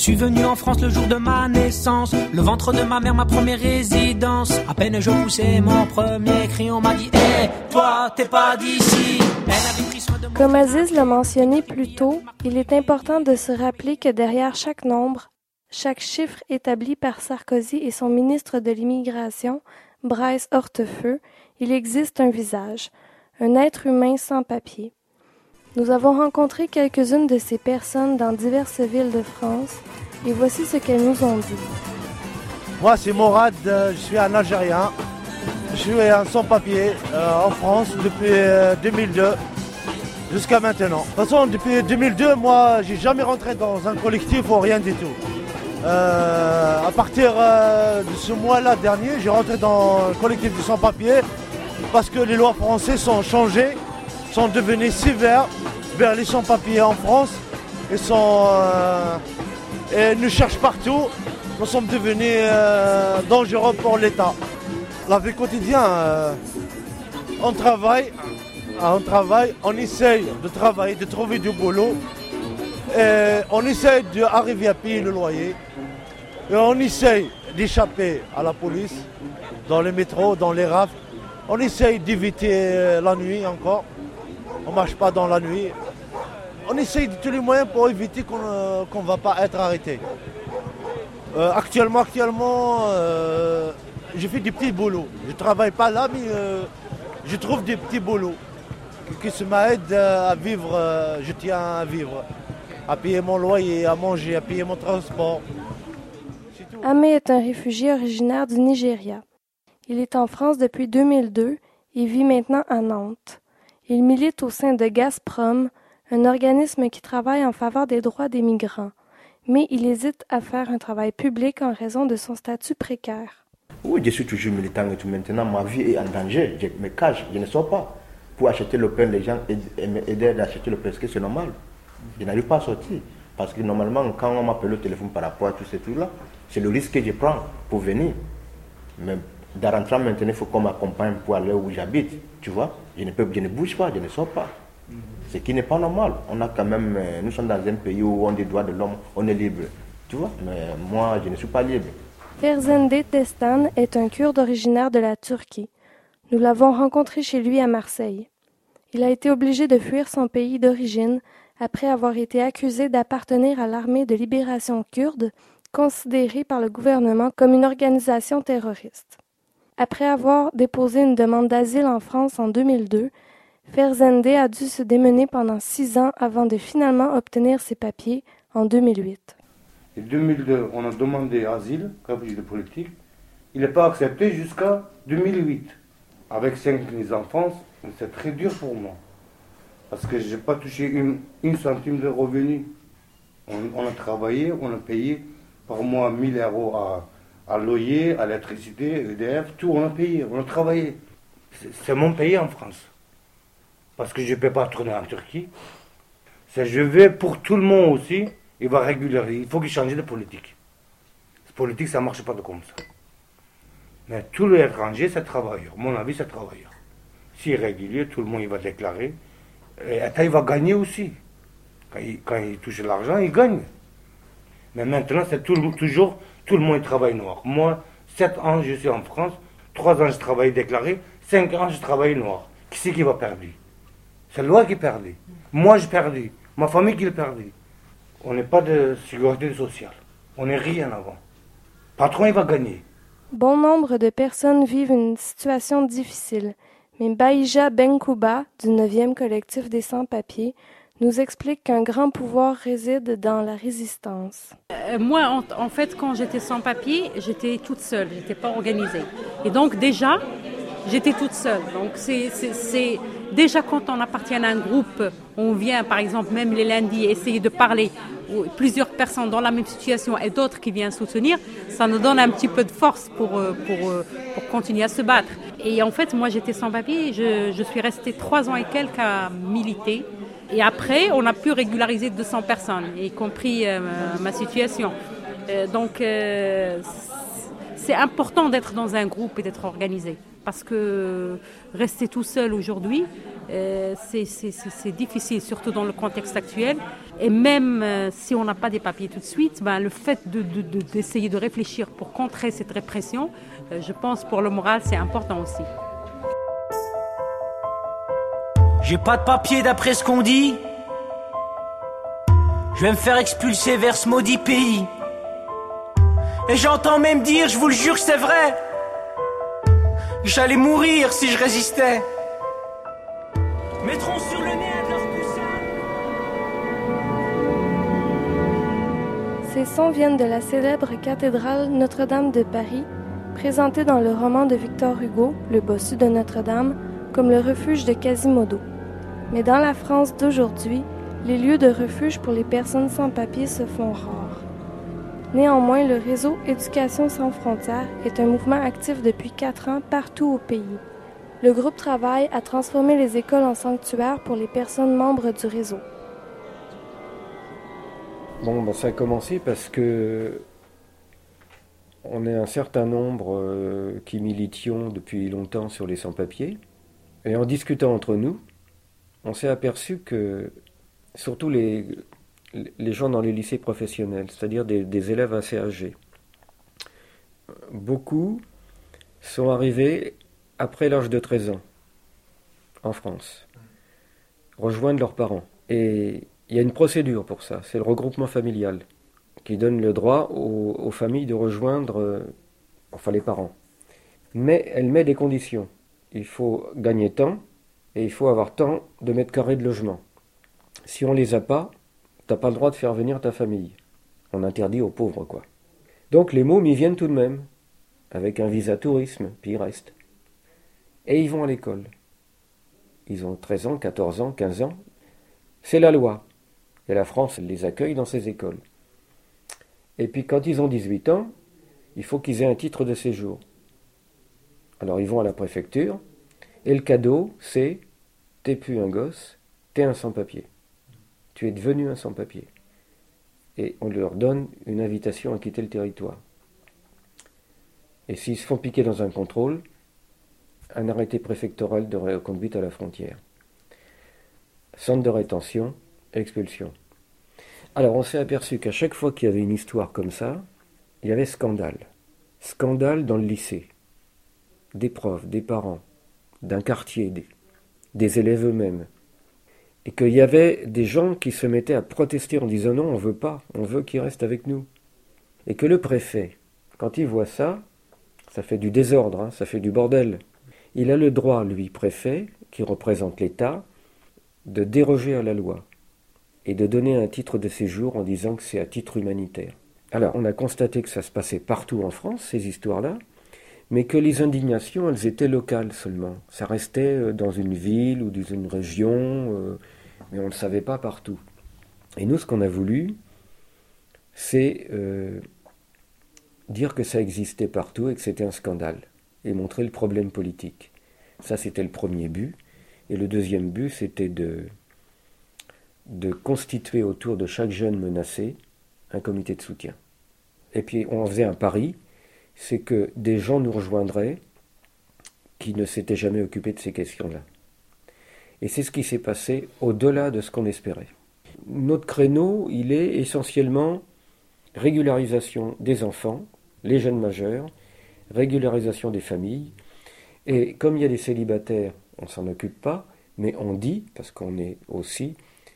suis venu en France le jour de ma naissance. Le ventre de ma mère, ma première résidence. À peine je poussais mon premier cri, on m'a dit « Hé, toi, t'es pas d'ici ». Comme Aziz l'a mentionné plus tôt, il est important de se rappeler que derrière chaque nombre, chaque chiffre établi par Sarkozy et son ministre de l'Immigration, Bryce Hortefeux, il existe un visage, un être humain sans papier. Nous avons rencontré quelques-unes de ces personnes dans diverses villes de France et voici ce qu'elles nous ont dit. Moi, c'est Morad, je suis un Algérien. Je suis un sans-papier en France depuis 2002 jusqu'à maintenant. De toute façon, depuis 2002, moi, j'ai jamais rentré dans un collectif ou rien du tout. À partir de ce mois-là dernier, j'ai rentré dans le collectif du sans-papier parce que les lois françaises sont changées, sont devenues sévères vers les sans-papiers en France et nous cherchent partout. Nous sommes devenus dangereux pour l'État. La vie quotidienne, on travaille, on essaye de travailler, de trouver du boulot, et on essaye d'arriver à payer le loyer, et on essaye d'échapper à la police, dans les métros, dans les rafles. On essaye d'éviter la nuit encore, on ne marche pas dans la nuit. On essaye de tous les moyens pour éviter qu'on ne va pas être arrêté. Actuellement, je fais des petits boulots. Je ne travaille pas là, mais je trouve des petits boulots qui m'aident à vivre. Je tiens à vivre, à payer mon loyer, à manger, à payer mon transport. Amé est un réfugié originaire du Nigeria. Il est en France depuis 2002 et vit maintenant à Nantes. Il milite au sein de Gazprom, un organisme qui travaille en faveur des droits des migrants. Mais il hésite à faire un travail public en raison de son statut précaire. Oui, je suis toujours militant et tout. Maintenant, ma vie est en danger. Je me cache, je ne sors pas. Pour acheter le pain, les gens aider à acheter le pain, parce que c'est normal. Je n'arrive pas à sortir. Parce que normalement, quand on m'appelle au téléphone par rapport à tout ce truc-là, c'est le risque que je prends pour venir. Mais de rentrer maintenant, il faut qu'on m'accompagne pour aller où j'habite. Tu vois, je ne bouge pas, je ne sors pas. Ce qui n'est pas normal. On a quand même, nous sommes dans un pays où on a des droits de l'homme, on est libre. Tu vois, mais moi, je ne suis pas libre. Ferzende Destan est un Kurde originaire de la Turquie. Nous l'avons rencontré chez lui à Marseille. Il a été obligé de fuir son pays d'origine après avoir été accusé d'appartenir à l'armée de libération kurde, considérée par le gouvernement comme une organisation terroriste. Après avoir déposé une demande d'asile en France en 2002, Ferzende a dû se démener pendant 6 ans avant de finalement obtenir ses papiers en 2008. En 2002, on a demandé asile, réfugié politique. Il n'est pas accepté jusqu'à 2008. Avec 5 enfants, c'est très dur pour moi. Parce que je n'ai pas touché une centime de revenu. On a travaillé, on a payé par mois 1000 euros à loyer, à l'électricité, EDF, tout, on a payé, on a travaillé. C'est mon pays en France. Parce que je ne peux pas tourner en Turquie. Je vais pour tout le monde aussi, il va régulariser. Il faut qu'il change de politique. La politique, ça ne marche pas comme ça. Mais tous les étrangers, c'est travailleurs. Mon avis, c'est travailleurs. S'il est régulier, tout le monde il va déclarer. Et il va gagner aussi. Quand il touche l'argent, il gagne. Mais maintenant, c'est toujours, tout le monde il travaille noir. Moi, 7 ans, je suis en France. 3 ans, je travaille déclaré. 5 ans, je travaille noir. Qui c'est qui va perdre? C'est la loi qui perd. Moi, je perds. Ma famille qui le perd. On n'est pas de sécurité sociale. On n'est rien avant. Le patron, il va gagner. Bon nombre de personnes vivent une situation difficile, mais Baïja Benkouba, du 9e collectif des sans-papiers, nous explique qu'un grand pouvoir réside dans la résistance. Moi, en fait, quand j'étais sans-papier, j'étais toute seule, je n'étais pas organisée. Et donc déjà, j'étais toute seule. Donc c'est déjà quand on appartient à un groupe, on vient par exemple même les lundis essayer de parler, plusieurs personnes dans la même situation et d'autres qui viennent soutenir, ça nous donne un petit peu de force pour continuer à se battre. Et en fait, moi j'étais sans papier, je suis restée 3 ans et quelques à militer. Et après, on a pu régulariser 200 personnes, y compris ma situation. Donc c'est important d'être dans un groupe et d'être organisé. parce que rester tout seul aujourd'hui, c'est difficile, surtout dans le contexte actuel. Et même si on n'a pas des papiers tout de suite, le fait d'essayer de réfléchir pour contrer cette répression, je pense pour le moral, c'est important aussi. J'ai pas de papier d'après ce qu'on dit. Je vais me faire expulser vers ce maudit pays. Et j'entends même dire, je vous le jure que c'est vrai, j'allais mourir si je résistais. Mettront sur le nez de leur coussin. Ces sons viennent de la célèbre cathédrale Notre-Dame de Paris, présentée dans le roman de Victor Hugo, Le bossu de Notre-Dame, comme le refuge de Quasimodo. Mais dans la France d'aujourd'hui, les lieux de refuge pour les personnes sans papier se font rares. Néanmoins, le réseau Éducation sans frontières est un mouvement actif depuis 4 ans partout au pays. Le groupe travaille à transformer les écoles en sanctuaires pour les personnes membres du réseau. Ça a commencé parce que on est un certain nombre qui militions depuis longtemps sur les sans-papiers. Et en discutant entre nous, on s'est aperçu que, surtout les gens dans les lycées professionnels, c'est-à-dire des élèves assez âgés, beaucoup sont arrivés après l'âge de 13 ans, en France, rejoindre leurs parents. Et il y a une procédure pour ça, c'est le regroupement familial, qui donne le droit aux familles de rejoindre, les parents. Mais elle met des conditions. Il faut gagner tant, et il faut avoir tant de mètres carrés de logement. Si on les a pas, t'as pas le droit de faire venir ta famille. On interdit aux pauvres, quoi. Donc les mômes y viennent tout de même, avec un visa tourisme, puis ils restent. Et ils vont à l'école. Ils ont 13 ans, 14 ans, 15 ans. C'est la loi. Et la France les accueille dans ses écoles. Et puis quand ils ont 18 ans, il faut qu'ils aient un titre de séjour. Alors ils vont à la préfecture, et le cadeau, c'est « t'es plus un gosse, t'es un sans-papier. Tu es devenu un sans-papier. » Et on leur donne une invitation à quitter le territoire. Et s'ils se font piquer dans un contrôle, un arrêté préfectoral de reconduite à la frontière. Centre de rétention, expulsion. Alors on s'est aperçu qu'à chaque fois qu'il y avait une histoire comme ça, il y avait scandale. Scandale dans le lycée. Des profs, des parents, d'un quartier, des élèves eux-mêmes. Et qu'il y avait des gens qui se mettaient à protester en disant non, on veut pas, on veut qu'ils restent avec nous. Et que le préfet, quand il voit ça, ça fait du désordre, ça fait du bordel. Il a le droit, lui, préfet, qui représente l'État, de déroger à la loi et de donner un titre de séjour en disant que c'est à titre humanitaire. Alors, on a constaté que ça se passait partout en France, ces histoires-là, mais que les indignations, elles étaient locales seulement. Ça restait dans une ville ou dans une région, mais on ne le savait pas partout. Et nous, ce qu'on a voulu, c'est dire que ça existait partout et que c'était un scandale, et montrer le problème politique. Ça, c'était le premier but. Et le deuxième but, c'était de constituer autour de chaque jeune menacé un comité de soutien. Et puis, on faisait un pari, c'est que des gens nous rejoindraient qui ne s'étaient jamais occupés de ces questions-là. Et c'est ce qui s'est passé au-delà de ce qu'on espérait. Notre créneau, il est essentiellement régularisation des enfants, les jeunes majeurs, régularisation des familles. Et comme il y a des célibataires, on ne s'en occupe pas, mais on dit, parce qu'on est aussi,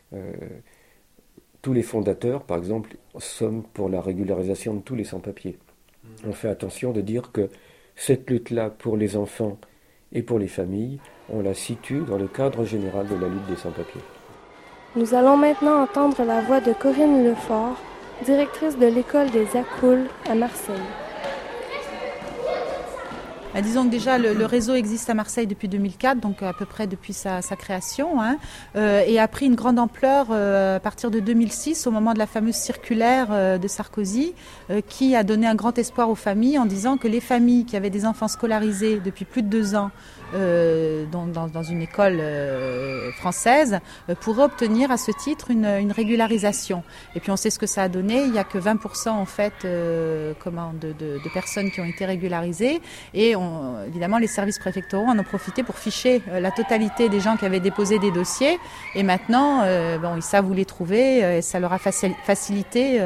tous les fondateurs, par exemple, sommes pour la régularisation de tous les sans-papiers. On fait attention de dire que cette lutte-là pour les enfants et pour les familles, on la situe dans le cadre général de la lutte des sans-papiers. Nous allons maintenant entendre la voix de Corinne Lefort, directrice de l'école des Accoules à Marseille. Disons que déjà le réseau existe à Marseille depuis 2004, donc à peu près depuis sa création, et a pris une grande ampleur à partir de 2006, au moment de la fameuse circulaire de Sarkozy, qui a donné un grand espoir aux familles en disant que les familles qui avaient des enfants scolarisés depuis plus de 2 ans dans une école française, pourraient obtenir à ce titre une régularisation. Et puis on sait ce que ça a donné. Il n'y a que 20% en fait de personnes qui ont été régularisées. Et évidemment, les services préfectoraux en ont profité pour ficher la totalité des gens qui avaient déposé des dossiers. Et maintenant, ils savent où les trouver. Et ça leur a facilité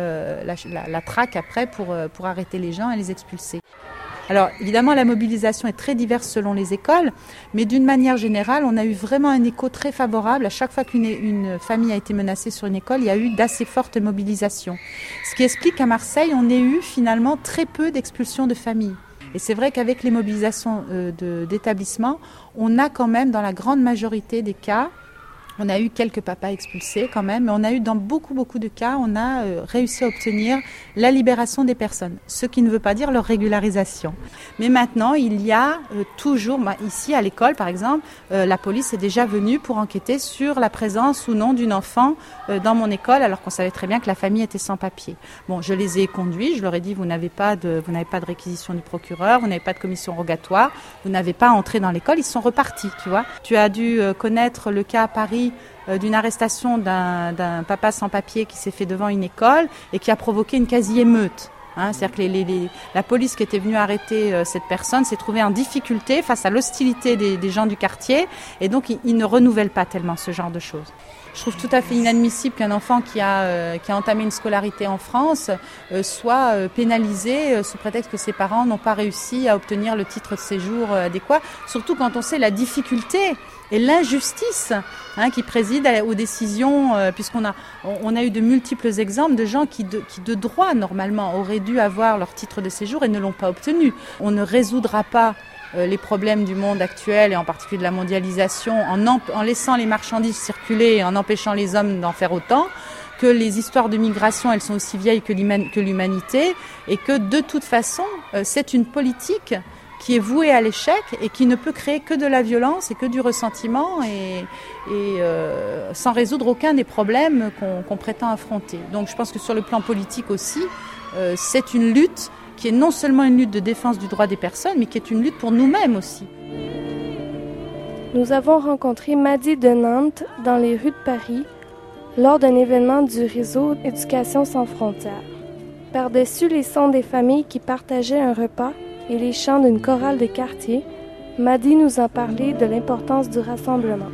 la traque après pour arrêter les gens et les expulser. Alors évidemment, la mobilisation est très diverse selon les écoles, mais d'une manière générale, on a eu vraiment un écho très favorable. À chaque fois qu'une famille a été menacée sur une école, il y a eu d'assez fortes mobilisations. Ce qui explique qu'à Marseille, on ait eu finalement très peu d'expulsions de familles. Et c'est vrai qu'avec les mobilisations d'établissements, on a quand même, dans la grande majorité des cas, on a eu quelques papas expulsés quand même, mais on a eu dans beaucoup de cas, on a réussi à obtenir la libération des personnes, ce qui ne veut pas dire leur régularisation. Mais maintenant, il y a toujours, ici à l'école par exemple, la police est déjà venue pour enquêter sur la présence ou non d'une enfant dans mon école, alors qu'on savait très bien que la famille était sans papier. Bon, je les ai conduits, je leur ai dit vous n'avez pas de réquisition du procureur, vous n'avez pas de commission rogatoire, vous n'avez pas à entrer dans l'école, ils sont repartis, tu vois. Tu as dû connaître le cas à Paris d'une arrestation d'un papa sans papier qui s'est fait devant une école et qui a provoqué une quasi-émeute. C'est-à-dire que la police qui était venue arrêter cette personne s'est trouvée en difficulté face à l'hostilité des gens du quartier et donc ils ne renouvellent pas tellement ce genre de choses. Je trouve tout à fait inadmissible qu'un enfant qui a entamé une scolarité en France soit pénalisé sous prétexte que ses parents n'ont pas réussi à obtenir le titre de séjour adéquat, surtout quand on sait la difficulté et l'injustice qui préside aux décisions, puisqu'on a eu de multiples exemples de gens qui de droit normalement auraient dû avoir leur titre de séjour et ne l'ont pas obtenu. On ne résoudra pas les problèmes du monde actuel et en particulier de la mondialisation en laissant les marchandises circuler et en empêchant les hommes d'en faire autant, que les histoires de migration elles sont aussi vieilles que l'humanité et que de toute façon c'est une politique qui est vouée à l'échec et qui ne peut créer que de la violence et que du ressentiment et sans résoudre aucun des problèmes qu'on prétend affronter. Donc je pense que sur le plan politique aussi, c'est une lutte qui est non seulement une lutte de défense du droit des personnes, mais qui est une lutte pour nous-mêmes aussi. Nous avons rencontré Madi de Nantes dans les rues de Paris lors d'un événement du réseau Éducation sans frontières. Par-dessus les sons des familles qui partageaient un repas et les chants d'une chorale de quartier, Madi nous a parlé de l'importance du rassemblement.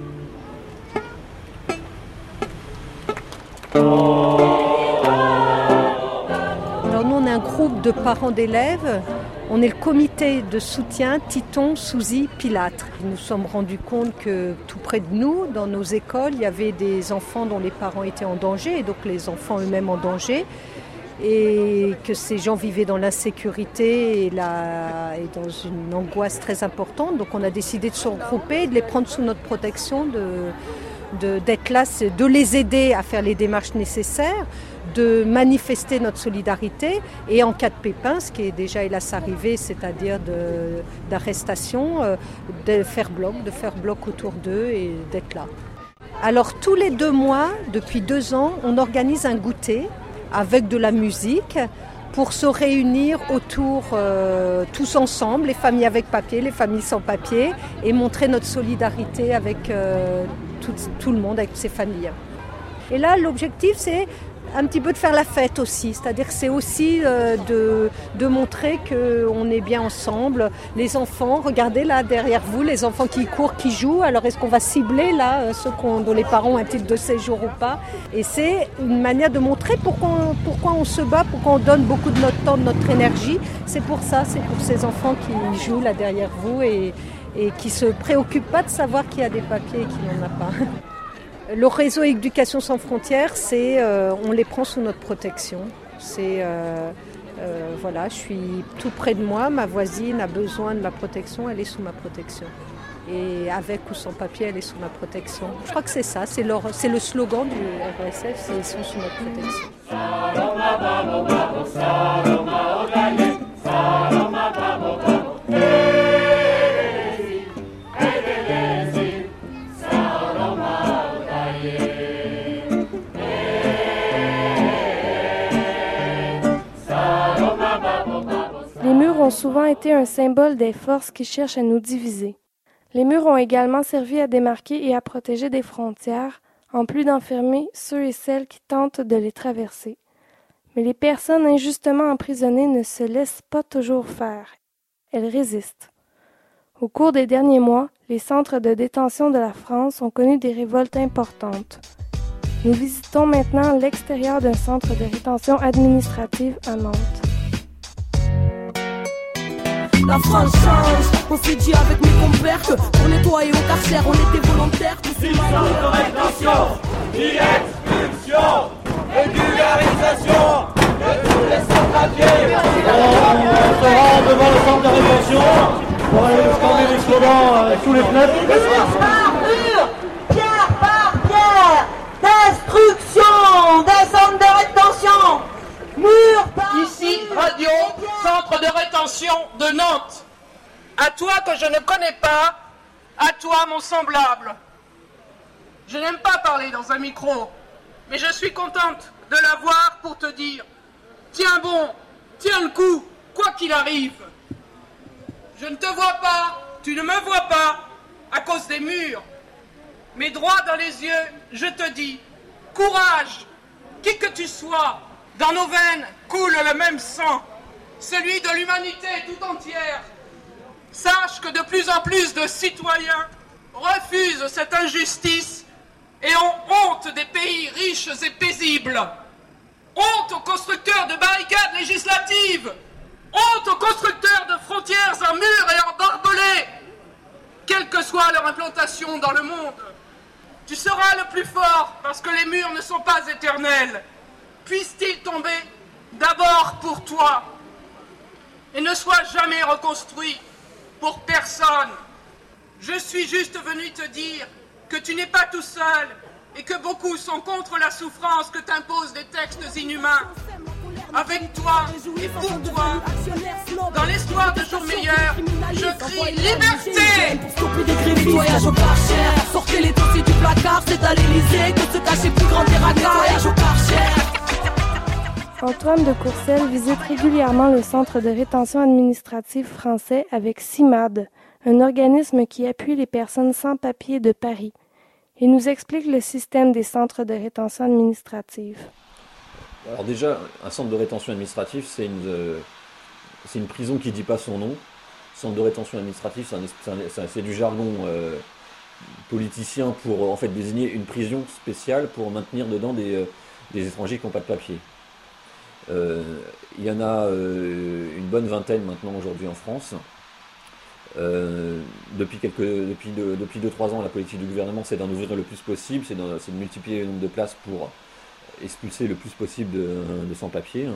On est un groupe de parents d'élèves, on est le comité de soutien Titon, Souzy, Pilâtre. Nous nous sommes rendus compte que tout près de nous, dans nos écoles, il y avait des enfants dont les parents étaient en danger, et donc les enfants eux-mêmes en danger, et que ces gens vivaient dans l'insécurité et dans une angoisse très importante. Donc on a décidé de se regrouper, de les prendre sous notre protection, d'être là, de les aider à faire les démarches nécessaires, de manifester notre solidarité et en cas de pépin, ce qui est déjà hélas arrivé, c'est-à-dire d'arrestation, de faire bloc autour d'eux et d'être là. Alors tous les 2 mois, depuis 2 ans, on organise un goûter avec de la musique pour se réunir autour, tous ensemble, les familles avec papier, les familles sans papier, et montrer notre solidarité avec tout le monde, avec ces familles. Et là, l'objectif, c'est un petit peu de faire la fête aussi, c'est-à-dire que c'est aussi de montrer qu'on est bien ensemble. Les enfants, regardez là derrière vous, les enfants qui courent, qui jouent, alors est-ce qu'on va cibler là ceux dont les parents ont un titre de séjour ou pas? Et c'est une manière de montrer pourquoi on se bat, pourquoi on donne beaucoup de notre temps, de notre énergie. C'est pour ça, c'est pour ces enfants qui jouent là derrière vous et qui ne se préoccupent pas de savoir qui a des papiers et qui n'en a pas. Le réseau Éducation sans frontières, on les prend sous notre protection. Voilà, je suis tout près de moi, ma voisine a besoin de ma protection, elle est sous ma protection. Et avec ou sans papier, elle est sous ma protection. Je crois que c'est ça, c'est le slogan du RSF, c'est ils sont sous notre protection. Les murs ont souvent été un symbole des forces qui cherchent à nous diviser. Les murs ont également servi à démarquer et à protéger des frontières, en plus d'enfermer ceux et celles qui tentent de les traverser. Mais les personnes injustement emprisonnées ne se laissent pas toujours faire. Elles résistent. Au cours des derniers mois, les centres de détention de la France ont connu des révoltes importantes. Nous visitons maintenant l'extérieur d'un centre de rétention administrative à Nantes. La France change, on s'est dit avec mes compères que pour nettoyer au carcère on était volontaires. Ni centre de rétention, ni expulsion, régularisation de tous les sans-papiers. On se rend devant le centre de rétention pour aller scander des slogans sous les fenêtres. Pierre par pierre, destruction des centres de rétention. Mur par Ici, radio, centre de rétention de Nantes. À toi que je ne connais pas, à toi mon semblable. Je n'aime pas parler dans un micro, mais je suis contente de l'avoir pour te dire, tiens bon, tiens le coup, quoi qu'il arrive. Je ne te vois pas, tu ne me vois pas, à cause des murs. Mais droit dans les yeux, je te dis, courage, qui que tu sois. Dans nos veines coule le même sang, celui de l'humanité tout entière. Sache que de plus en plus de citoyens refusent cette injustice et ont honte des pays riches et paisibles. Honte aux constructeurs de barricades législatives. Honte aux constructeurs de frontières en murs et en barbelés. Quelle que soit leur implantation dans le monde, tu seras le plus fort parce que les murs ne sont pas éternels. Puisse-t-il tomber d'abord pour toi et ne soit jamais reconstruit pour personne. Je suis juste venu te dire que tu n'es pas tout seul et que beaucoup sont contre la souffrance que t'imposent des textes inhumains. Avec toi et pour toi, dans l'espoir de jours meilleurs, je crie liberté! Pour stopper des grévistes, nettoyage au Karcher. Sortez les dossiers du placard, c'est à l'Élysée que se cache plus grand des racards. Nettoyage au Karcher. Antoine de Courcelles visite régulièrement le centre de rétention administrative français avec CIMAD, un organisme qui appuie les personnes sans papier de Paris. Il nous explique le système des centres de rétention administrative. Alors déjà, un centre de rétention administrative, c'est une prison qui ne dit pas son nom. Centre de rétention administrative, c'est du jargon politicien pour en fait désigner une prison spéciale pour maintenir dedans des étrangers qui n'ont pas de papier. Il y en a une bonne vingtaine maintenant aujourd'hui en France. Depuis 2-3 ans, la politique du gouvernement, c'est d'en ouvrir le plus possible, c'est de multiplier le nombre de places pour expulser le plus possible de sans-papiers.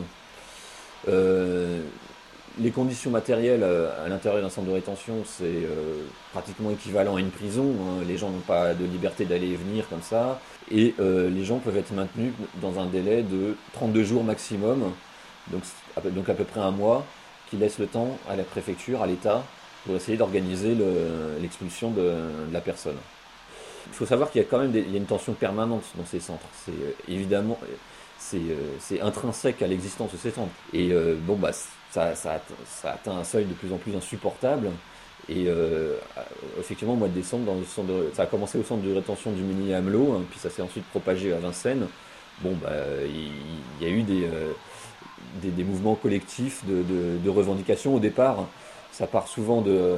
Les conditions matérielles à l'intérieur d'un centre de rétention, c'est pratiquement équivalent à une prison. Les gens n'ont pas de liberté d'aller et venir comme ça. Et les gens peuvent être maintenus dans un délai de 32 jours maximum, donc à peu près un mois, qui laisse le temps à la préfecture, à l'État, pour essayer d'organiser l'expulsion de la personne. Il faut savoir qu'il y a quand même il y a une tension permanente dans ces centres. C'est évidemment c'est intrinsèque à l'existence de ces centres. Et ça atteint un seuil de plus en plus insupportable. Et effectivement, au mois de décembre, ça a commencé au centre de rétention du Mini-Amelot, puis ça s'est ensuite propagé à Vincennes. Il y a eu des mouvements collectifs de revendications au départ. Ça part souvent de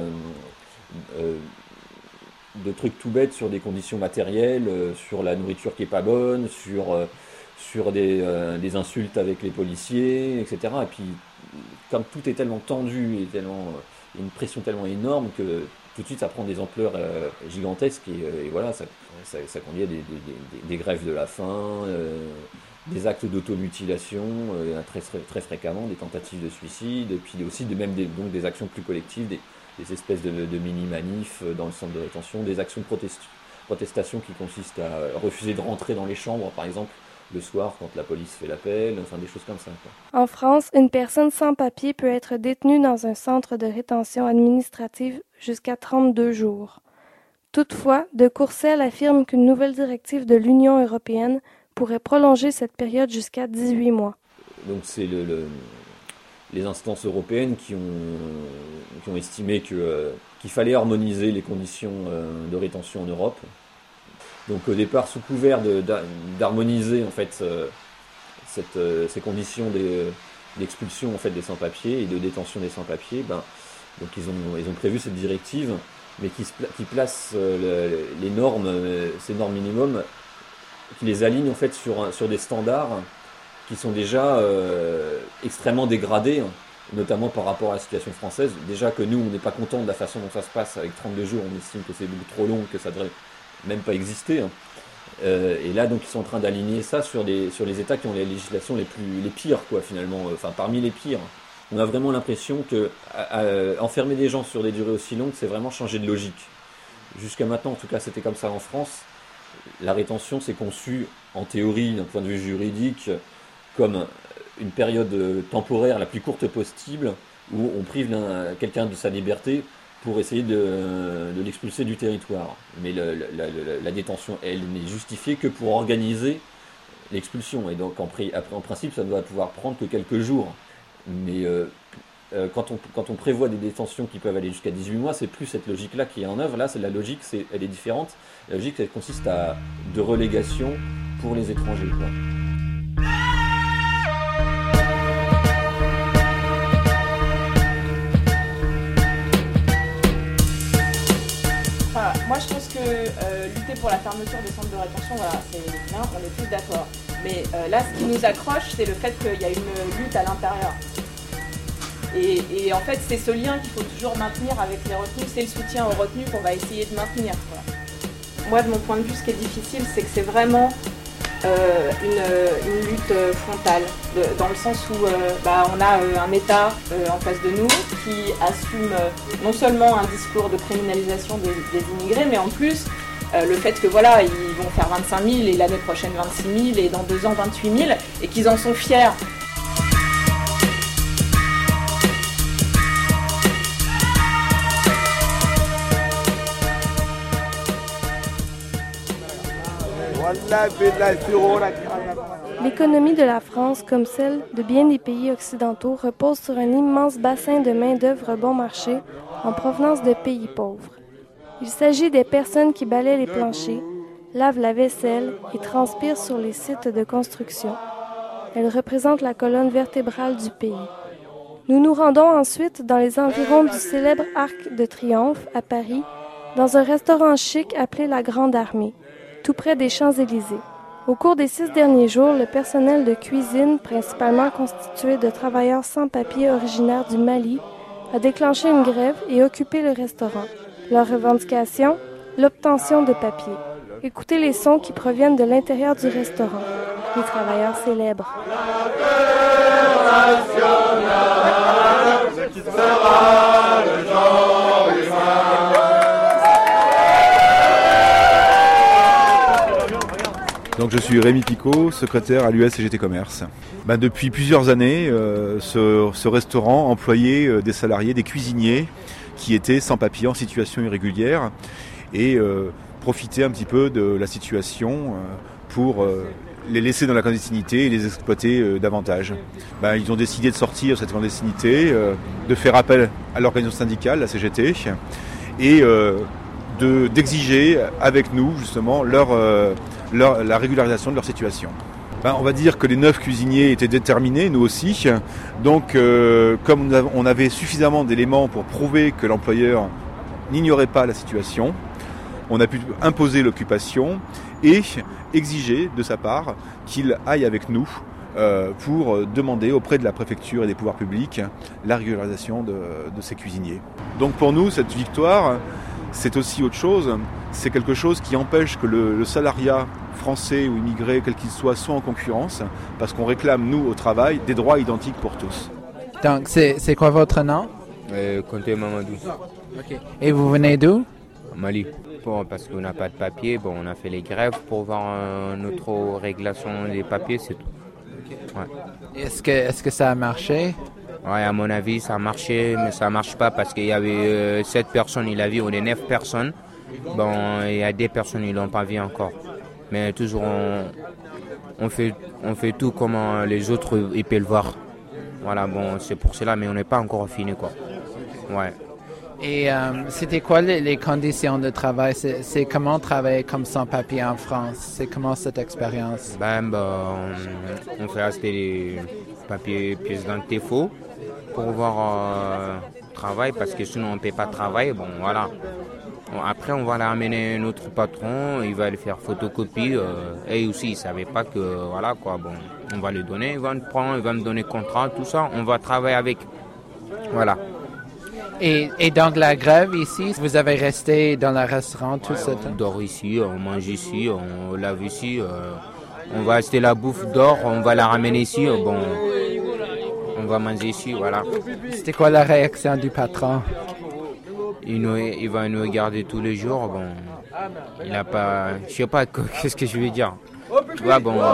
trucs tout bêtes sur des conditions matérielles, sur la nourriture qui est pas bonne, sur des insultes avec les policiers, etc. Et puis, comme tout est tellement tendu et une pression tellement énorme que tout de suite ça prend des ampleurs gigantesques et voilà, ça conduit à des grèves de la faim, des actes d'automutilation, très, très fréquemment, des tentatives de suicide, et puis aussi donc des actions plus collectives, des espèces de mini-manifs dans le centre de rétention, des actions de protestation qui consistent à refuser de rentrer dans les chambres, par exemple, le soir quand la police fait l'appel, enfin des choses comme ça, quoi. En France, une personne sans papier peut être détenue dans un centre de rétention administrative jusqu'à 32 jours. Toutefois, de Courcelles affirme qu'une nouvelle directive de l'Union européenne pourrait prolonger cette période jusqu'à 18 mois. Donc c'est les instances européennes qui ont estimé qu'il fallait harmoniser les conditions de rétention en Europe. Donc au départ, sous couvert d'harmoniser en fait ces conditions d'expulsion en fait des sans-papiers et de détention des sans-papiers, donc ils ont prévu cette directive, mais qui place les normes, ces normes minimum, qui les aligne en fait sur des standards qui sont déjà extrêmement dégradés, notamment par rapport à la situation française. Déjà que nous, on n'est pas content de la façon dont ça se passe avec 32 jours, on estime que c'est beaucoup trop long, que ça devrait même pas exister. Et là, donc, ils sont en train d'aligner ça sur les États qui ont les législations les pires, quoi, finalement, parmi les pires. On a vraiment l'impression que enfermer des gens sur des durées aussi longues, c'est vraiment changer de logique. Jusqu'à maintenant, en tout cas, c'était comme ça en France. La rétention, c'est conçu, en théorie, d'un point de vue juridique, comme une période temporaire la plus courte possible, où on prive quelqu'un de sa liberté pour essayer de l'expulser du territoire. Mais la détention, elle n'est justifiée que pour organiser l'expulsion. Et donc, en principe, ça ne doit pouvoir prendre que quelques jours. Mais quand on prévoit des détentions qui peuvent aller jusqu'à 18 mois, c'est plus cette logique-là qui est en œuvre. Là, la logique, elle est différente. La logique, elle consiste de relégation pour les étrangers, quoi. Moi, je pense que lutter pour la fermeture des centres de rétention, voilà, c'est bien, on est tous d'accord. Mais là, ce qui nous accroche, c'est le fait qu'il y a une lutte à l'intérieur. Et en fait, c'est ce lien qu'il faut toujours maintenir avec les retenus, c'est le soutien aux retenus qu'on va essayer de maintenir, quoi. Moi, de mon point de vue, ce qui est difficile, c'est que c'est vraiment une lutte frontale, dans le sens où on a un État en face de nous qui assume non seulement un discours de criminalisation des immigrés, mais en plus le fait que voilà, ils vont faire 25 000 et l'année prochaine 26 000 et dans 2 ans 28 000 et qu'ils en sont fiers. L'économie de la France, comme celle de bien des pays occidentaux, repose sur un immense bassin de main-d'œuvre bon marché en provenance de pays pauvres. Il s'agit des personnes qui balaient les planchers, lavent la vaisselle et transpirent sur les sites de construction. Elles représentent la colonne vertébrale du pays. Nous nous rendons ensuite dans les environs du célèbre Arc de Triomphe à Paris, dans un restaurant chic appelé la Grande Armée, tout près des Champs-Élysées. Au cours des 6 derniers jours, le personnel de cuisine, principalement constitué de travailleurs sans papier originaires du Mali, a déclenché une grève et occupé le restaurant. Leur revendication, l'obtention de papier. Écoutez les sons qui proviennent de l'intérieur du restaurant. Les travailleurs célèbrent. Sera le genre humain. Donc je suis Rémi Picot, secrétaire à l'US-CGT Commerce. Depuis plusieurs années, ce restaurant employait des salariés, des cuisiniers qui étaient sans papier, en situation irrégulière et profitaient un petit peu de la situation pour les laisser dans la clandestinité et les exploiter davantage. Ils ont décidé de sortir de cette clandestinité, de faire appel à l'organisation syndicale, la CGT, et d'exiger avec nous justement la régularisation de leur situation. On va dire que les 9 cuisiniers étaient déterminés, nous aussi. Donc, comme on avait suffisamment d'éléments pour prouver que l'employeur n'ignorait pas la situation, on a pu imposer l'occupation et exiger de sa part qu'il aille avec nous pour demander auprès de la préfecture et des pouvoirs publics la régularisation de ces cuisiniers. Donc pour nous, cette victoire, c'est aussi autre chose. C'est quelque chose qui empêche que le salariat français ou immigré, quel qu'il soit en concurrence, parce qu'on réclame, nous, au travail, des droits identiques pour tous. Donc, c'est quoi votre nom? Conté Mamadou. Okay. Et vous venez d'où? Mali. Bon, parce qu'on n'a pas de papier, on a fait les grèves pour voir notre régulation des papiers, c'est tout. Okay. Ouais. Est-ce que ça a marché? Ouais, à mon avis, ça a marché, mais ça ne marche pas parce qu'il y avait 7 personnes, il a vu, on est 9 personnes. Il y a des personnes, ils ne l'ont pas vu encore. Mais toujours, on fait tout comme les autres, ils peuvent le voir. Voilà, bon, c'est pour cela, mais on n'est pas encore fini, quoi. Ouais. Et c'était quoi les conditions de travail? C'est comment travailler comme sans-papier en France? C'est comment cette expérience? On fait acheter des papiers, pièces d'identité faux pour pouvoir travailler, parce que sinon on ne peut pas travailler. Bon, voilà. Bon, après, on va l'amener notre patron, il va le faire photocopie. Et aussi, il ne savait pas que, voilà, quoi. Bon, on va le donner, il va me prendre, il va me donner contrat, tout ça. On va travailler avec. Voilà. Et donc la grève ici, vous avez resté dans le restaurant tout ce temps? On dort ici, on mange ici, on lave ici. On va acheter la bouffe dehors, on va la ramener ici. Bon, on va manger ici, voilà. C'était quoi la réaction du patron? Il va nous regarder tous les jours. Bon, il n'a pas... Je sais pas qu'est-ce que je vais dire. Tu vois, bon...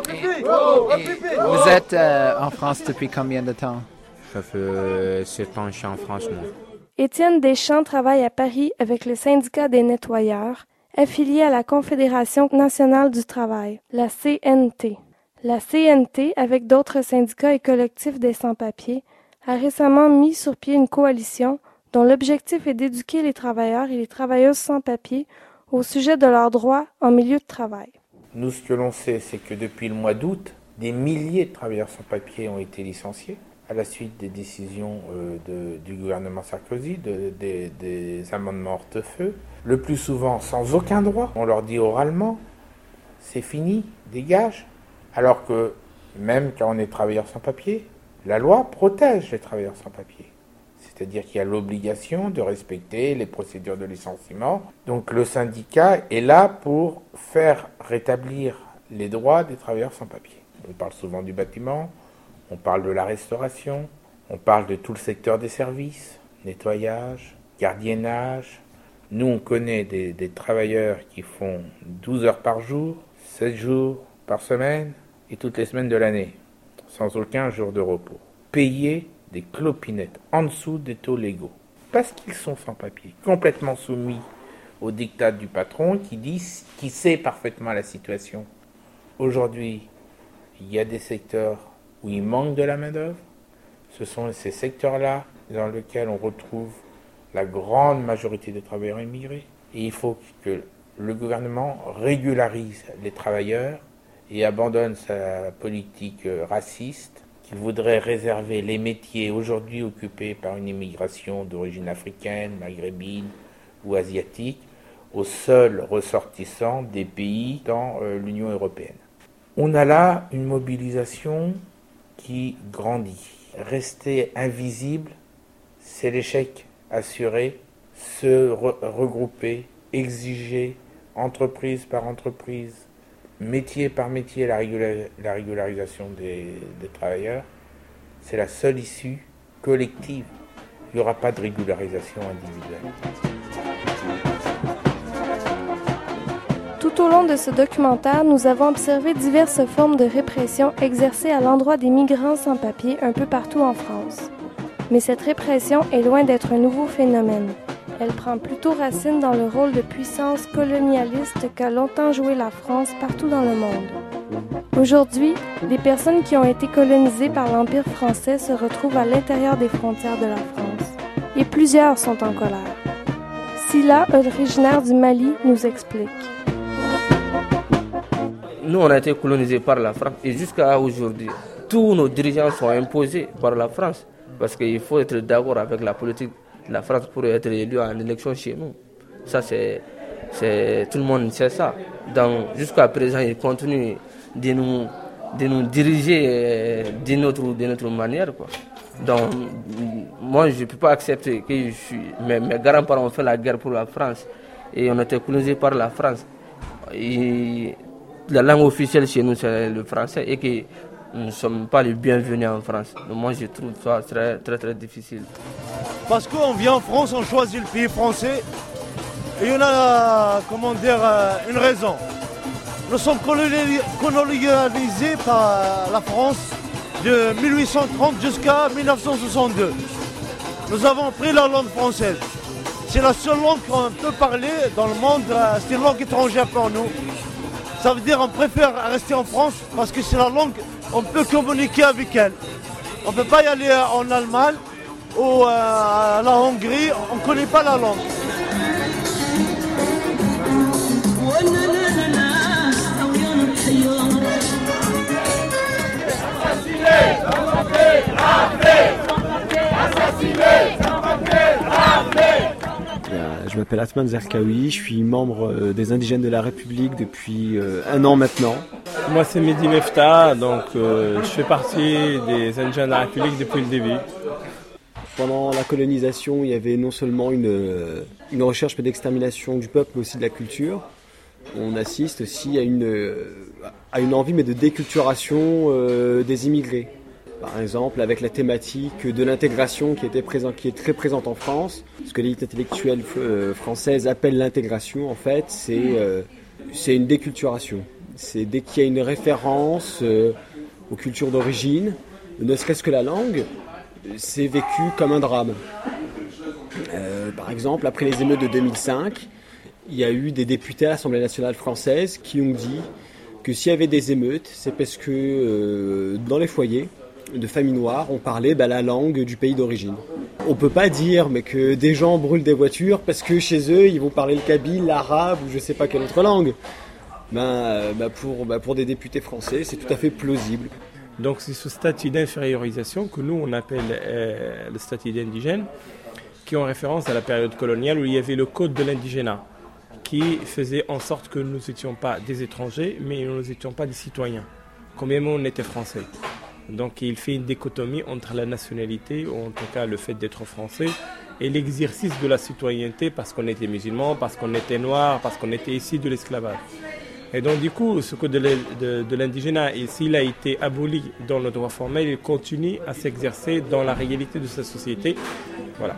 Vous êtes en France depuis combien de temps? Ça fait 7 ans que je suis en France, moi. Étienne Deschamps travaille à Paris avec le syndicat des nettoyeurs, affilié à la Confédération nationale du travail, la CNT. La CNT, avec d'autres syndicats et collectifs des sans-papiers, a récemment mis sur pied une coalition dont l'objectif est d'éduquer les travailleurs et les travailleuses sans-papiers au sujet de leurs droits en milieu de travail. Nous, ce que l'on sait, c'est que depuis le mois d'août, des milliers de travailleurs sans-papiers ont été licenciés à la suite des décisions du gouvernement Sarkozy, des amendements hortefeux, le plus souvent sans aucun droit. On leur dit oralement, c'est fini, dégage. Alors que même quand on est travailleur sans papier, la loi protège les travailleurs sans papier. C'est-à-dire qu'il y a l'obligation de respecter les procédures de licenciement. Donc le syndicat est là pour faire rétablir les droits des travailleurs sans papier. On parle souvent du bâtiment, on parle de la restauration, on parle de tout le secteur des services, nettoyage, gardiennage. Nous, on connaît des travailleurs qui font 12 heures par jour, 7 jours par semaine et toutes les semaines de l'année, sans aucun jour de repos. Payés des clopinettes en dessous des taux légaux, parce qu'ils sont sans papier, complètement soumis au diktat du patron qui sait parfaitement la situation. Aujourd'hui, il y a des secteurs où il manque de la main-d'œuvre. Ce sont ces secteurs-là dans lesquels on retrouve la grande majorité des travailleurs immigrés. Et il faut que le gouvernement régularise les travailleurs et abandonne sa politique raciste qui voudrait réserver les métiers aujourd'hui occupés par une immigration d'origine africaine, maghrébine ou asiatique aux seuls ressortissants des pays dans l'Union européenne. On a là une mobilisation qui grandit. Rester invisible, c'est l'échec assuré. Se regrouper, exiger, entreprise par entreprise, métier par métier, la régularisation des travailleurs, c'est la seule issue collective. Il n'y aura pas de régularisation individuelle. Tout au long de ce documentaire, nous avons observé diverses formes de répression exercées à l'endroit des migrants sans papier un peu partout en France. Mais cette répression est loin d'être un nouveau phénomène. Elle prend plutôt racine dans le rôle de puissance colonialiste qu'a longtemps joué la France partout dans le monde. Aujourd'hui, les personnes qui ont été colonisées par l'Empire français se retrouvent à l'intérieur des frontières de la France. Et plusieurs sont en colère. Silla, originaire du Mali, nous explique. Nous, on a été colonisés par la France et jusqu'à aujourd'hui, tous nos dirigeants sont imposés par la France parce qu'il faut être d'accord avec la politique de la France pour être élu en élection chez nous. Ça, c'est tout le monde sait ça. Donc, jusqu'à présent, ils continuent de nous diriger d'une autre manière, quoi. Donc, moi, je ne peux pas accepter que mes grands-parents ont fait la guerre pour la France et on a été colonisés par la France. Et la langue officielle chez nous, c'est le français et que nous ne sommes pas les bienvenus en France. Donc moi, je trouve ça très, très, très difficile. Parce qu'on vient en France, on choisit le pays français et on a, une raison. Nous sommes colonisés par la France de 1830 jusqu'à 1962. Nous avons pris la langue française. C'est la seule langue qu'on peut parler dans le monde, c'est une langue étrangère pour nous. Ça veut dire qu'on préfère rester en France parce que c'est la langue, on peut communiquer avec elle. On ne peut pas y aller en Allemagne ou à la Hongrie, on ne connaît pas la langue. Je m'appelle Atman Zerkaoui, je suis membre des Indigènes de la République depuis 1 an maintenant. Moi c'est Mehdi Mefta, donc je fais partie des Indigènes de la République depuis le début. Pendant la colonisation, il y avait non seulement une recherche d'extermination du peuple, mais aussi de la culture. On assiste aussi à une envie de déculturation des immigrés. Par exemple, avec la thématique de l'intégration qui est très présente en France. Ce que l'élite intellectuelle française appelle l'intégration, en fait, c'est une déculturation. C'est dès qu'il y a une référence aux cultures d'origine, ne serait-ce que la langue, c'est vécu comme un drame. Par exemple, après les émeutes de 2005, il y a eu des députés à l'Assemblée nationale française qui ont dit que s'il y avait des émeutes, c'est parce que dans les foyers de familles noires, on parlait la langue du pays d'origine. On peut pas dire mais que des gens brûlent des voitures parce que chez eux, ils vont parler le kabyle, l'arabe ou je sais pas quelle autre langue. Pour des députés français, c'est tout à fait plausible. Donc c'est ce statut d'infériorisation que nous on appelle le statut d'indigène, qui est en référence à la période coloniale où il y avait le code de l'indigénat, qui faisait en sorte que nous n'étions pas des étrangers, mais nous n'étions pas des citoyens. Quand même on était français. Donc il fait une dichotomie entre la nationalité, ou en tout cas le fait d'être français, et l'exercice de la citoyenneté parce qu'on était musulman, parce qu'on était noir, parce qu'on était issu de l'esclavage. Et donc du coup, ce code de l'indigénat, s'il a été aboli dans le droit formel, il continue à s'exercer dans la réalité de sa société. Voilà.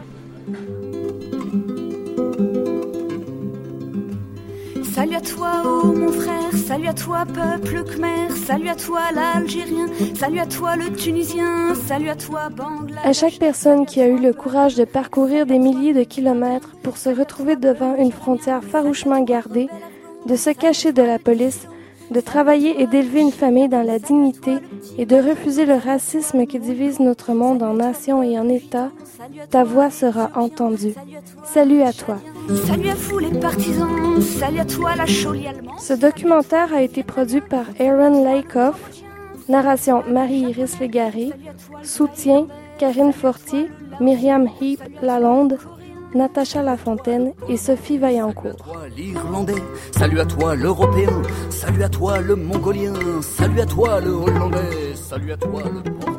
Salut à toi, oh mon frère, salut à toi, peuple khmer, salut à toi, l'Algérien, salut à toi, le Tunisien, salut à toi, Bangladesh. À chaque personne qui a eu le courage de parcourir des milliers de kilomètres pour se retrouver devant une frontière farouchement gardée, de se cacher de la police, de travailler et d'élever une famille dans la dignité et de refuser le racisme qui divise notre monde en nations et en États, ta voix sera entendue. Salut à toi. Salut à vous les partisans, salut à toi la Cholie allemande. Ce documentaire a été produit par Aaron Lakoff, narration Marie-Iris Légaré, soutien Karine Fortier, Myriam Heap Lalonde, Natacha Lafontaine et Sophie Vaillancourt. L'Irlandais, salut à toi l'Européen, salut à toi le Mongolien, salut à toi le Hollandais, salut à toi le